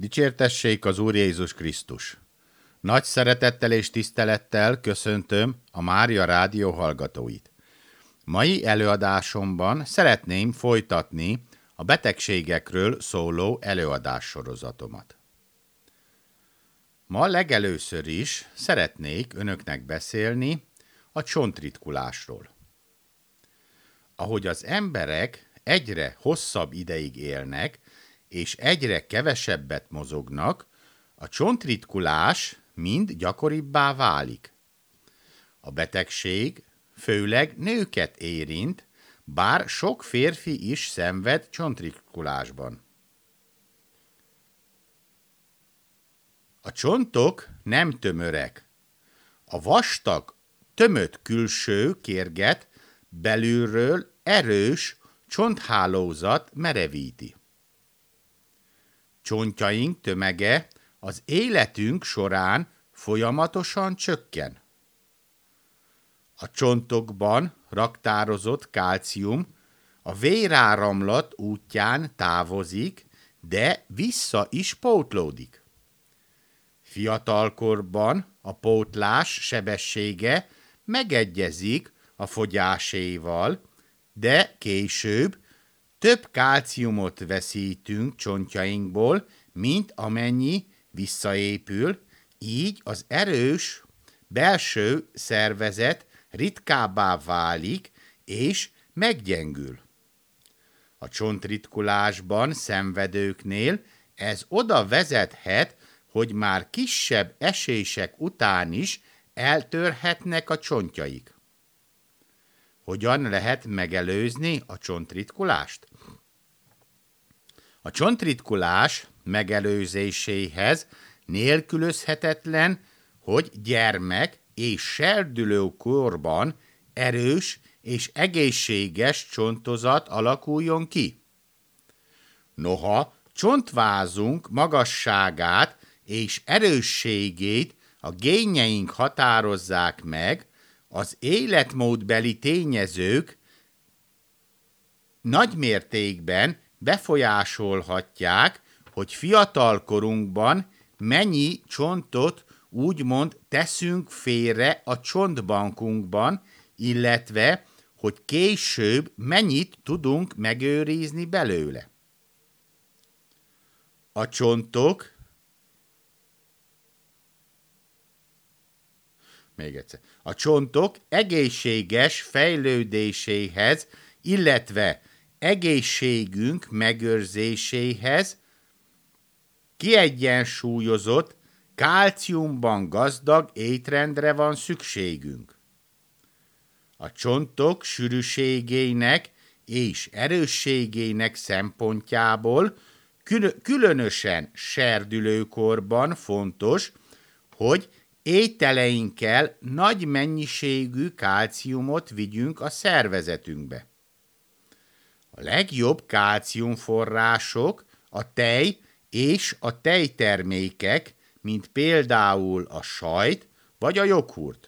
Dicsértessék az Úr Jézus Krisztus! Nagy szeretettel és tisztelettel köszöntöm a Mária Rádió hallgatóit. Mai előadásomban szeretném folytatni a betegségekről szóló előadássorozatomat. Ma legelőször is szeretnék önöknek beszélni a csontritkulásról. Ahogy az emberek egyre hosszabb ideig élnek, és egyre kevesebbet mozognak, a csontritkulás mind gyakoribbá válik. A betegség főleg nőket érint, bár sok férfi is szenved csontritkulásban. A csontok nem tömörek. A vastag, tömött külső kérget belülről erős csonthálózat merevíti. Csontjaink tömege az életünk során folyamatosan csökken. A csontokban raktározott kálcium a véráramlat útján távozik, de vissza is pótlódik. Fiatalkorban a pótlás sebessége megegyezik a fogyáséval, de később több kálciumot veszítünk csontjainkból, mint amennyi visszaépül, így az erős belső szervezet ritkábbá válik és meggyengül. A csontritkulásban szenvedőknél ez oda vezethet, hogy már kisebb esések után is eltörhetnek a csontjaik. Hogyan lehet megelőzni a csontritkulást? A csontritkulás megelőzéséhez nélkülözhetetlen, hogy gyermek és serdülő korban erős és egészséges csontozat alakuljon ki. Noha csontvázunk magasságát és erősségét a génjeink határozzák meg, az életmódbeli tényezők nagy mértékben befolyásolhatják, hogy fiatal korunkban mennyi csontot úgymond teszünk félre a csontbankunkban, illetve hogy később mennyit tudunk megőrizni belőle. A csontok A csontok egészséges fejlődéséhez, illetve egészségünk megőrzéséhez kiegyensúlyozott, kálciumban gazdag étrendre van szükségünk. A csontok sűrűségének és erősségének szempontjából különösen serdülőkorban fontos, hogy ételeinkkel nagy mennyiségű kálciumot vigyünk a szervezetünkbe. A legjobb kálciumforrások a tej és a tejtermékek, mint például a sajt vagy a joghurt.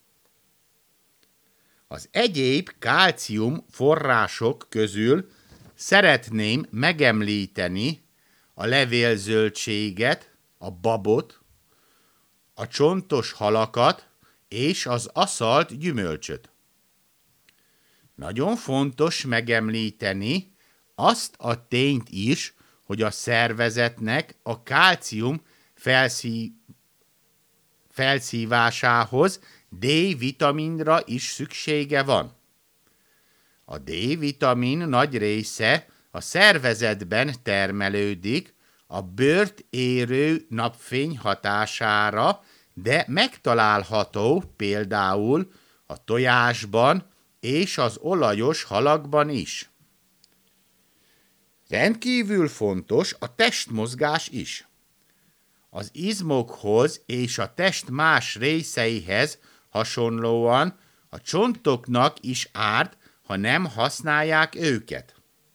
Az egyéb kálcium források közül szeretném megemlíteni a levélzöldséget, a babot, a csontos halakat és az aszalt gyümölcsöt. Nagyon fontos megemlíteni azt a tényt is, hogy a szervezetnek a kálcium felszívásához D-vitaminra is szüksége van. A D-vitamin nagy része a szervezetben termelődik a bőrt érő napfény hatására, de megtalálható például a tojásban és az olajos halakban is. Rendkívül fontos a testmozgás is. Az izmokhoz és a test más részeihez hasonlóan a csontoknak is árt, ha nem használják őket.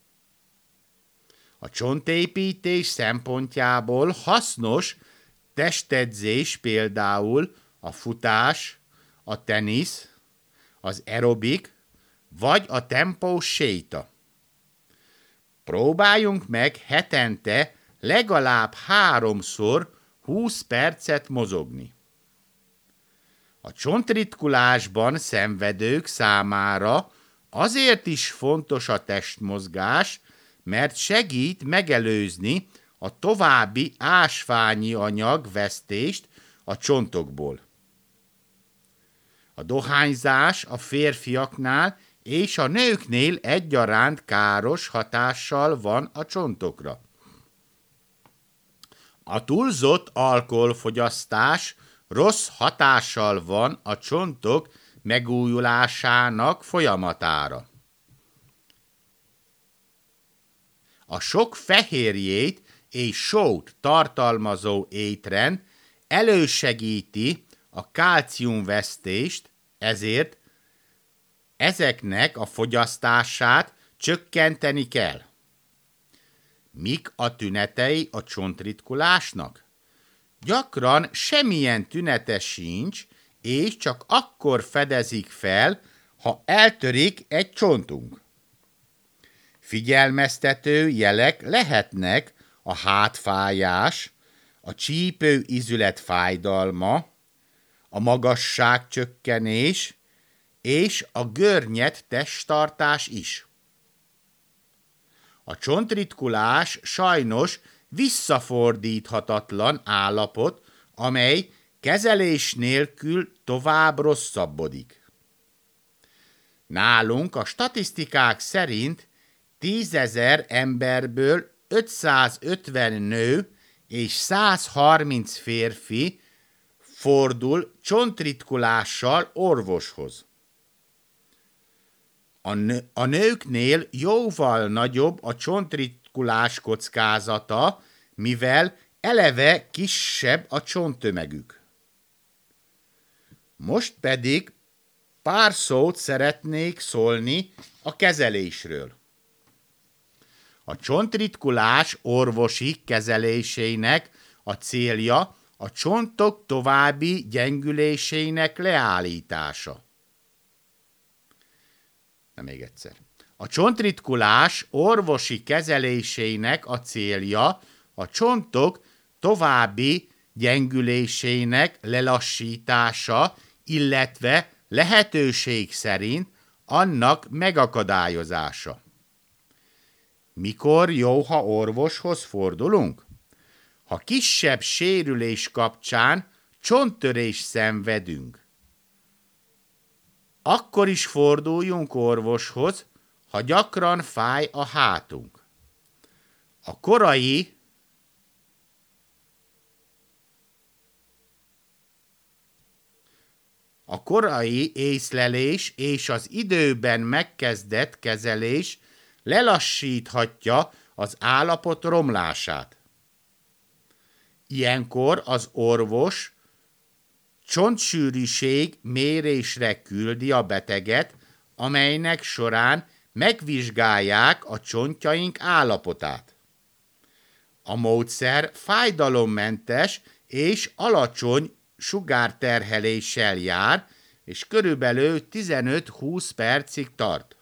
A csontépítés szempontjából hasznos testedzés például a futás, a tenisz, az aerobik vagy a tempós séta. Próbáljunk meg hetente legalább 3-szor 20 percet mozogni. A csontritkulásban szenvedők számára azért is fontos a testmozgás, mert segít megelőzni a további ásványi anyag vesztést a csontokból. A dohányzás a férfiaknál és a nőknél egyaránt káros hatással van a csontokra. A túlzott alkoholfogyasztás rossz hatással van a csontok megújulásának folyamatára. A sok fehérjét és sót tartalmazó étrend elősegíti a kálciumvesztést, ezért ezeknek a fogyasztását csökkenteni kell. Mik a tünetei a csontritkulásnak? Gyakran semmilyen tünete sincs, és csak akkor fedezik fel, ha eltörik egy csontunk. Figyelmeztető jelek lehetnek a hátfájás, a csípő izület fájdalma, a magasságcsökkenés és a görnyed testtartás is. A csontritkulás sajnos visszafordíthatatlan állapot, amely kezelés nélkül tovább rosszabbodik. Nálunk a statisztikák szerint 10 000 emberből 550 nő és 130 férfi fordul csontritkulással orvoshoz. A nőknél jóval nagyobb a csontritkulás kockázata, mivel eleve kisebb a csonttömegük. Most pedig pár szót szeretnék szólni a kezelésről. A csontritkulás orvosi kezelésének a célja a csontok további gyengülésének leállítása. Még egyszer. A csontritkulás orvosi kezelésének a célja a csontok további gyengülésének lelassítása, illetve lehetőség szerint annak megakadályozása. Mikor jó, ha orvoshoz fordulunk? Ha kisebb sérülés kapcsán csonttörést szenvedünk. Akkor is forduljunk orvoshoz, ha gyakran fáj a hátunk. A korai észlelés és az időben megkezdett kezelés lelassíthatja az állapot romlását. Ilyenkor az orvos csontsűrűség mérésre küldi a beteget, amelynek során megvizsgálják a csontjaink állapotát. A módszer fájdalommentes és alacsony sugárterheléssel jár, és körülbelül 15-20 percig tart.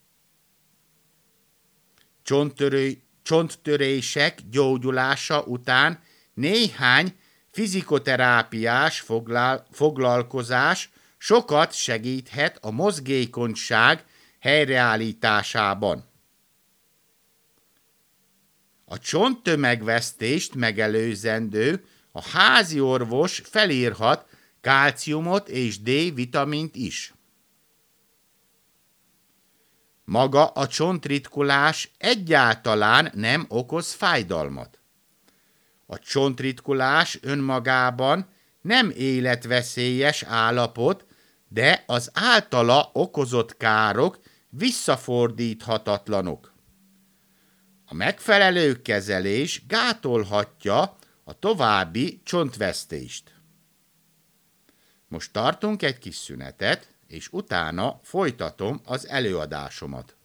Csonttörések gyógyulása után néhány fizikoterápiás foglalkozás sokat segíthet a mozgékonyság helyreállításában. A csonttömegvesztést megelőzendő a házi orvos felírhat kálciumot és D-vitamint is. Maga a csontritkulás egyáltalán nem okoz fájdalmat. A csontritkulás önmagában nem életveszélyes állapot, de az általa okozott károk visszafordíthatatlanok. A megfelelő kezelés gátolhatja a további csontvesztést. Most tartunk egy kis szünetet, és utána folytatom az előadásomat.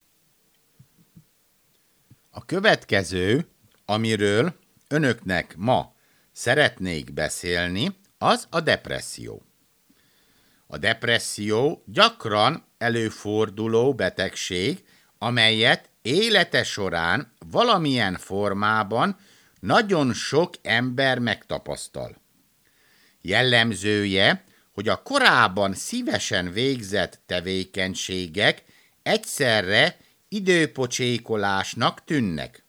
A következő, amiről önöknek ma szeretnék beszélni, az a depresszió. A depresszió gyakran előforduló betegség, amelyet élete során valamilyen formában nagyon sok ember megtapasztal. Jellemzője, hogy a korábban szívesen végzett tevékenységek egyszerre időpocsékolásnak tűnnek.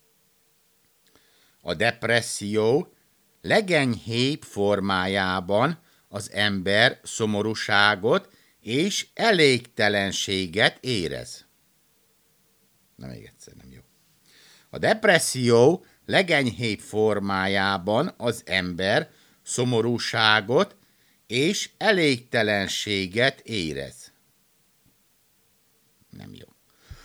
A depresszió legenyhébb formájában az ember szomorúságot és elégtelenséget érez. Na még egyszer, nem jó. A depresszió legenyhébb formájában az ember szomorúságot és elégtelenséget érez. Nem jó.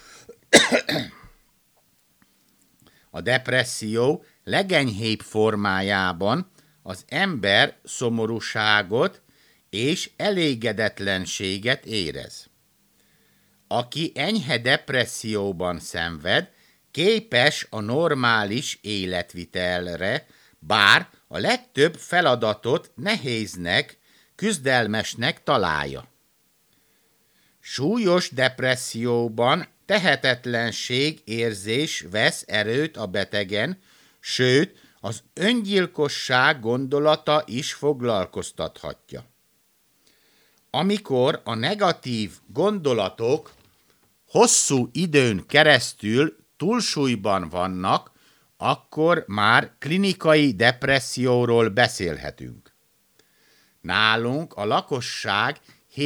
A depresszió legenyhébb formájában az ember szomorúságot és elégedetlenséget érez. Aki enyhe depresszióban szenved, képes a normális életvitelre, bár a legtöbb feladatot nehéznek, küzdelmesnek találja. Súlyos depresszióban tehetetlenség érzés vesz erőt a betegen, sőt, az öngyilkosság gondolata is foglalkoztathatja. Amikor a negatív gondolatok hosszú időn keresztül túlsúlyban vannak, akkor már klinikai depresszióról beszélhetünk. Nálunk a lakosság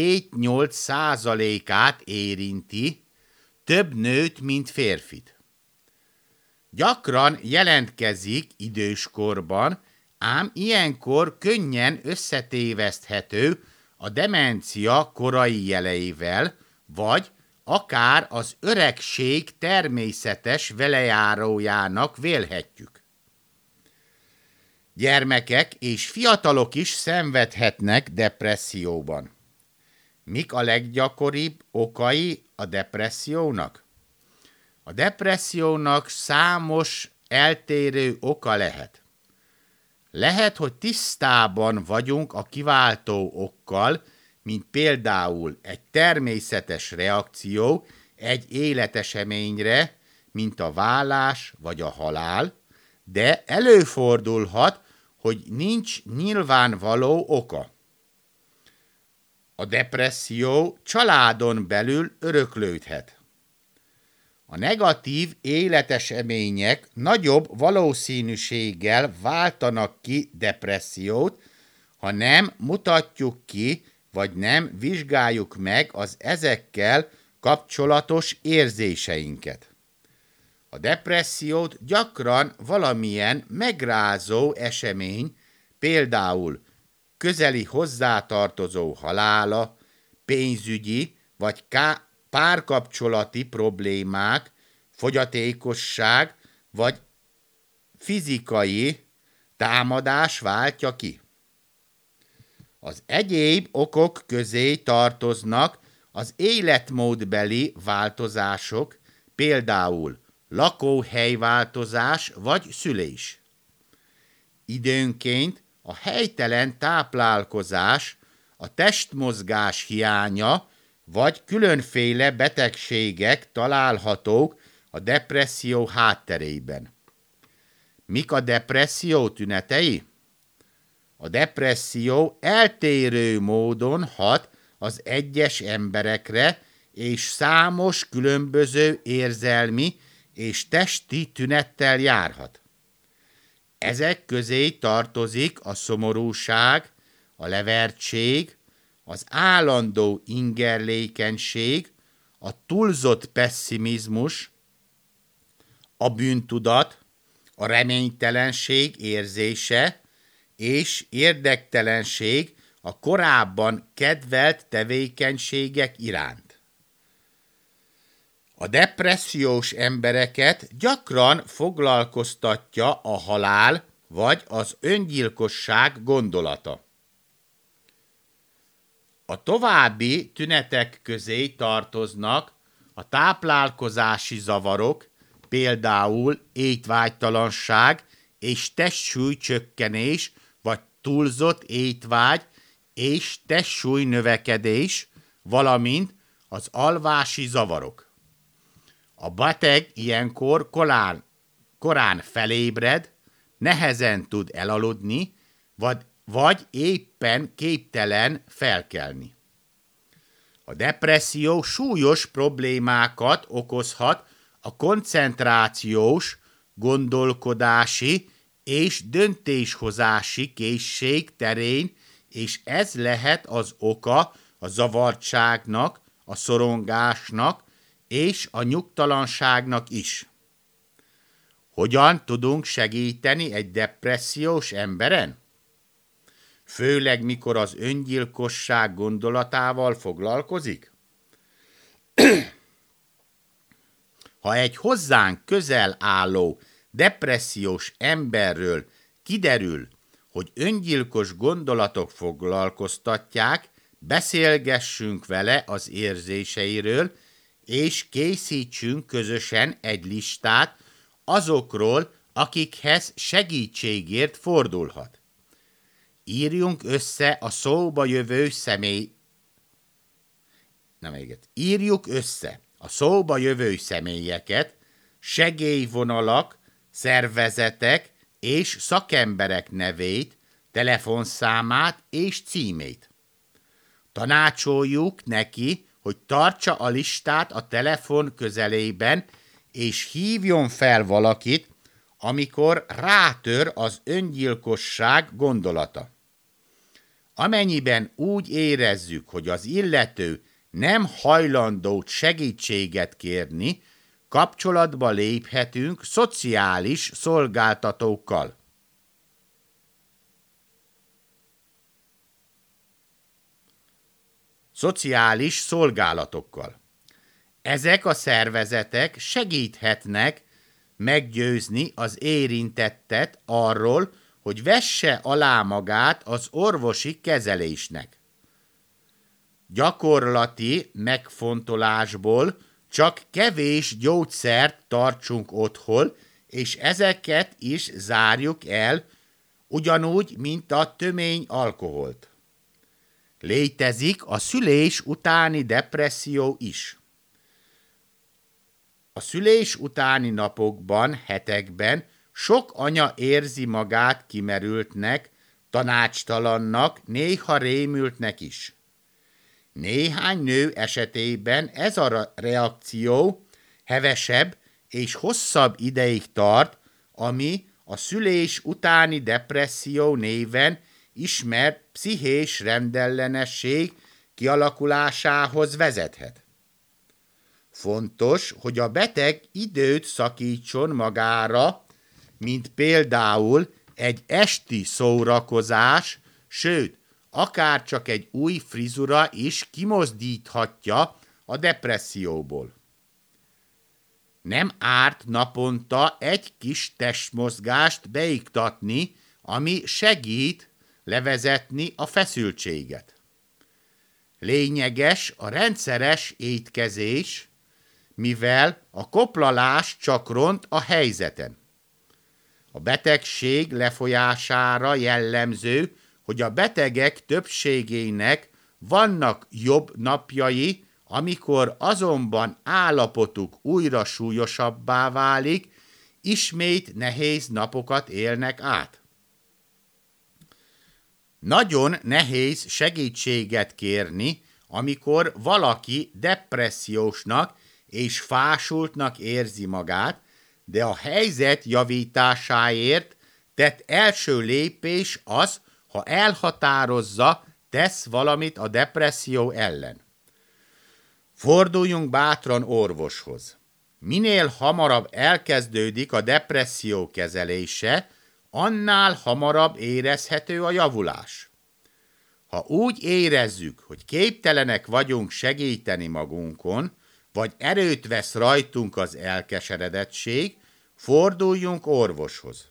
7-8%-át érinti, több nőt, mint férfit. Gyakran jelentkezik időskorban, ám ilyenkor könnyen összetéveszthető a demencia korai jeleivel, vagy akár az öregség természetes velejárójának vélhetjük. Gyermekek és fiatalok is szenvedhetnek depresszióban. Mik a leggyakoribb okai a depressziónak? A depressziónak számos eltérő oka lehet. Lehet, hogy tisztában vagyunk a kiváltó okkal, mint például egy természetes reakció egy életeseményre, mint a válás vagy a halál, de előfordulhat, hogy nincs nyilvánvaló oka. A depresszió családon belül öröklődhet. A negatív életesemények nagyobb valószínűséggel váltanak ki depressziót, ha nem mutatjuk ki, vagy nem vizsgáljuk meg az ezekkel kapcsolatos érzéseinket. A depressziót gyakran valamilyen megrázó esemény, például közeli hozzátartozó halála, pénzügyi vagy párkapcsolati problémák, fogyatékosság vagy fizikai támadás váltja ki. Az egyéb okok közé tartoznak az életmódbeli változások, például lakóhelyváltozás vagy szülés. Időnként a helytelen táplálkozás, a testmozgás hiánya vagy különféle betegségek találhatók a depresszió hátterében. Mik a depresszió tünetei? A depresszió eltérő módon hat az egyes emberekre, és számos különböző érzelmi és testi tünettel járhat. Ezek közé tartozik a szomorúság, a levertség, az állandó ingerlékenység, a túlzott pesszimizmus, a bűntudat, a reménytelenség érzése és érdektelenség a korábban kedvelt tevékenységek iránt. A depressziós embereket gyakran foglalkoztatja a halál vagy az öngyilkosság gondolata. A további tünetek közé tartoznak a táplálkozási zavarok, például étvágytalanság és testsúlycsökkenés, vagy túlzott étvágy és testsúly növekedés, valamint az alvási zavarok. A beteg ilyenkor korán felébred, nehezen tud elaludni, vagy éppen képtelen felkelni. A depresszió súlyos problémákat okozhat a koncentrációs, gondolkodási és döntéshozási készség terén, és ez lehet az oka a zavartságnak, a szorongásnak és a nyugtalanságnak is. Hogyan tudunk segíteni egy depressziós emberen? Főleg mikor az öngyilkosság gondolatával foglalkozik? Ha egy hozzánk közel álló depressziós emberről kiderül, hogy öngyilkos gondolatok foglalkoztatják, beszélgessünk vele az érzéseiről, és készítsünk közösen egy listát azokról, akikhez segítségért fordulhat. Írjunk össze a szóba jövő személyeket, segélyvonalak, szervezetek és szakemberek nevét, telefonszámát és címét. Tanácsoljuk neki, hogy tartsa a listát a telefon közelében, és hívjon fel valakit, amikor rátör az öngyilkosság gondolata. Amennyiben úgy érezzük, hogy az illető nem hajlandó segítséget kérni, kapcsolatba léphetünk szociális szolgáltatókkal. Szociális szolgálatokkal. Ezek a szervezetek segíthetnek meggyőzni az érintettet arról, hogy vesse alá magát az orvosi kezelésnek. Gyakorlati megfontolásból csak kevés gyógyszert tartsunk otthon, és ezeket is zárjuk el, ugyanúgy, mint a tömény alkoholt. Létezik a szülés utáni depresszió is. A szülés utáni napokban, hetekben sok anya érzi magát kimerültnek, tanácstalannak, néha rémültnek is. Néhány nő esetében ez a reakció hevesebb és hosszabb ideig tart, ami a szülés utáni depresszió néven ismert pszichés rendellenesség kialakulásához vezethet. Fontos, hogy a beteg időt szakítson magára, mint például egy esti szórakozás, sőt, akár csak egy új frizura is kimozdíthatja a depresszióból. Nem árt naponta egy kis testmozgást beiktatni, ami segít levezetni a feszültséget. Lényeges a rendszeres étkezés, mivel a koplalás csak ront a helyzeten. A betegség lefolyására jellemző, hogy a betegek többségének vannak jobb napjai, amikor azonban állapotuk újra súlyosabbá válik, ismét nehéz napokat élnek át. Nagyon nehéz segítséget kérni, amikor valaki depressziósnak és fásultnak érzi magát, de a helyzet javításáért tett első lépés az, ha elhatározza, tesz valamit a depresszió ellen. Forduljunk bátran orvoshoz. Minél hamarabb elkezdődik a depresszió kezelése, annál hamarabb érezhető a javulás. Ha úgy érezzük, hogy képtelenek vagyunk segíteni magunkon, vagy erőt vesz rajtunk az elkeseredettség, forduljunk orvoshoz.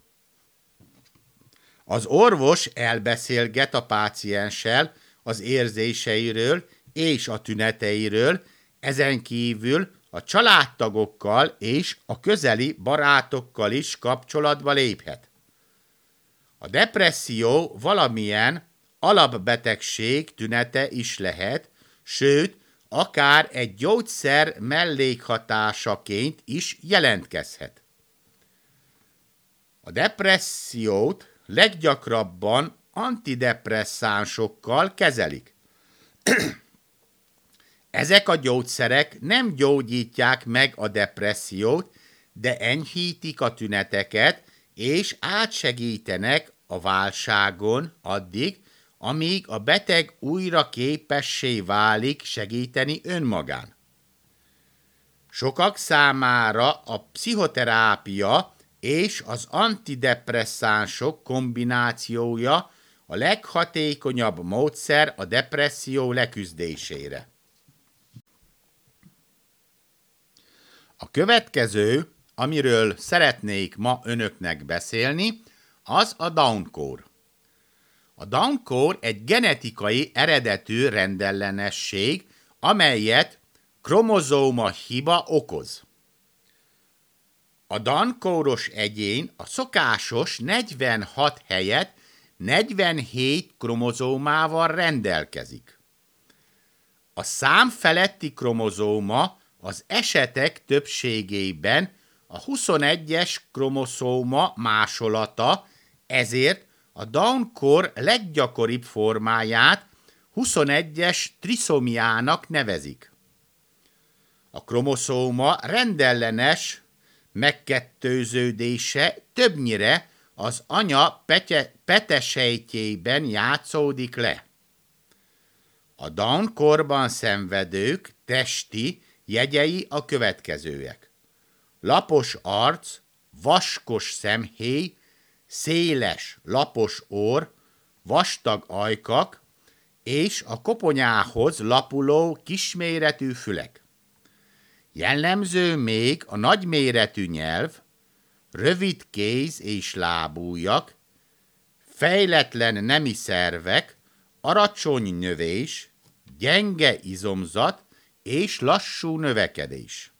Az orvos elbeszélget a pácienssel az érzéseiről és a tüneteiről, ezen kívül a családtagokkal és a közeli barátokkal is kapcsolatba léphet. A depresszió valamilyen alapbetegség tünete is lehet, sőt, akár egy gyógyszer mellékhatásaként is jelentkezhet. A depressziót leggyakrabban antidepresszánsokkal kezelik. Ezek a gyógyszerek nem gyógyítják meg a depressziót, de enyhítik a tüneteket, és átsegítenek a válságon addig, amíg a beteg újra képessé válik segíteni önmagán. Sokak számára a pszichoterápia és az antidepresszánsok kombinációja a leghatékonyabb módszer a depresszió leküzdésére. A következő, amiről szeretnék ma önöknek beszélni, az a Down-kór. A Down-kór egy genetikai eredetű rendellenesség, amelyet kromozóma hiba okoz. A Down-kóros egyén a szokásos 46 helyett 47 kromozómával rendelkezik. A szám feletti kromozóma az esetek többségében a 21-es kromoszóma másolata, ezért a Down-kór leggyakoribb formáját 21-es triszomiának nevezik. A kromoszóma rendellenes megkettőződése többnyire az anya petesejtjében játszódik le. A Down-kórban szenvedők testi jegyei a következőek: lapos arc, vaskos szemhéj, széles, lapos orr, vastag ajkak és a koponyához lapuló kisméretű fülek. Jellemző még a nagyméretű nyelv, rövid kéz és lábújak, fejletlen nemi szervek, alacsony növés, gyenge izomzat és lassú növekedés.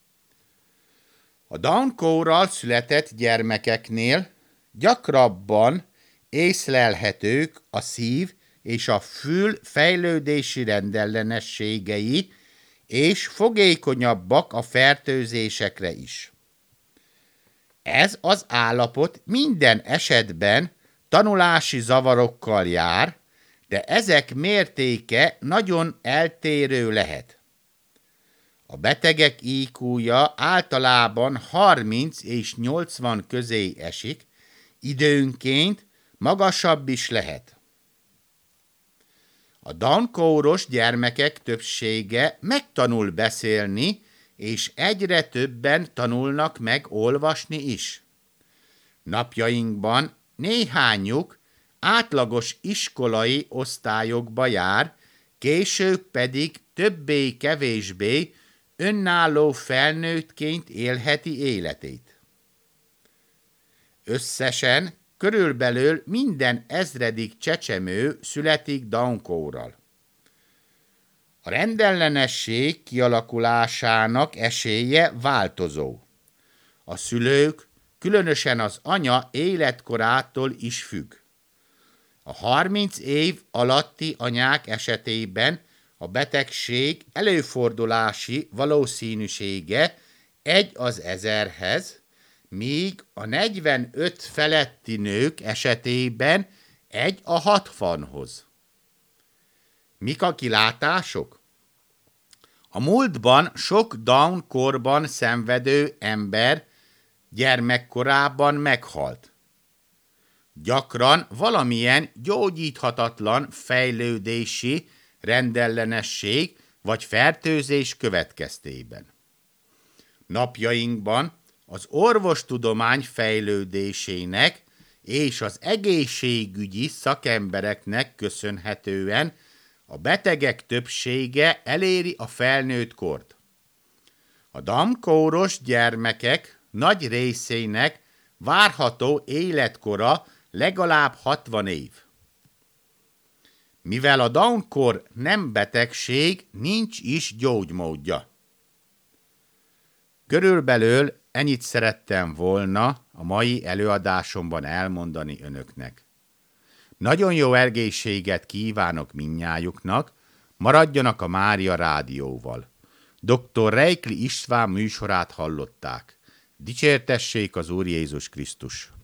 A Down-kórral született gyermekeknél gyakrabban észlelhetők a szív és a fül fejlődési rendellenességei, és fogékonyabbak a fertőzésekre is. Ez az állapot minden esetben tanulási zavarokkal jár, de ezek mértéke nagyon eltérő lehet. A betegek IQ-ja általában 30 és 80 közé esik, időnként magasabb is lehet. A Down-kóros gyermekek többsége megtanul beszélni, és egyre többen tanulnak meg olvasni is. Napjainkban néhányuk átlagos iskolai osztályokba jár, később pedig többé-kevésbé önálló felnőttként élheti életét. Összesen körülbelül minden ezredik csecsemő születik Down-kórral. A rendellenesség kialakulásának esélye változó. A szülők, különösen az anya életkorától is függ. A 30 év alatti anyák esetében a betegség előfordulási valószínűsége 1/1000-hez, míg a 45 feletti nők esetében 1/60-hoz. Mik a kilátások? A múltban sok Down-kórban szenvedő ember gyermekkorában meghalt. Gyakran valamilyen gyógyíthatatlan fejlődési rendellenesség vagy fertőzés következtében. Napjainkban az orvostudomány fejlődésének és az egészségügyi szakembereknek köszönhetően a betegek többsége eléri a felnőtt kort. A Down-kóros gyermekek nagy részének várható életkora legalább 60 év. Mivel a Down-kór nem betegség, nincs is gyógymódja. Körülbelül ennyit szerettem volna a mai előadásomban elmondani önöknek. Nagyon jó egészséget kívánok mindnyájuknak, maradjanak a Mária Rádióval. Dr. Reikli István műsorát hallották. Dicsértessék az Úr Jézus Krisztus!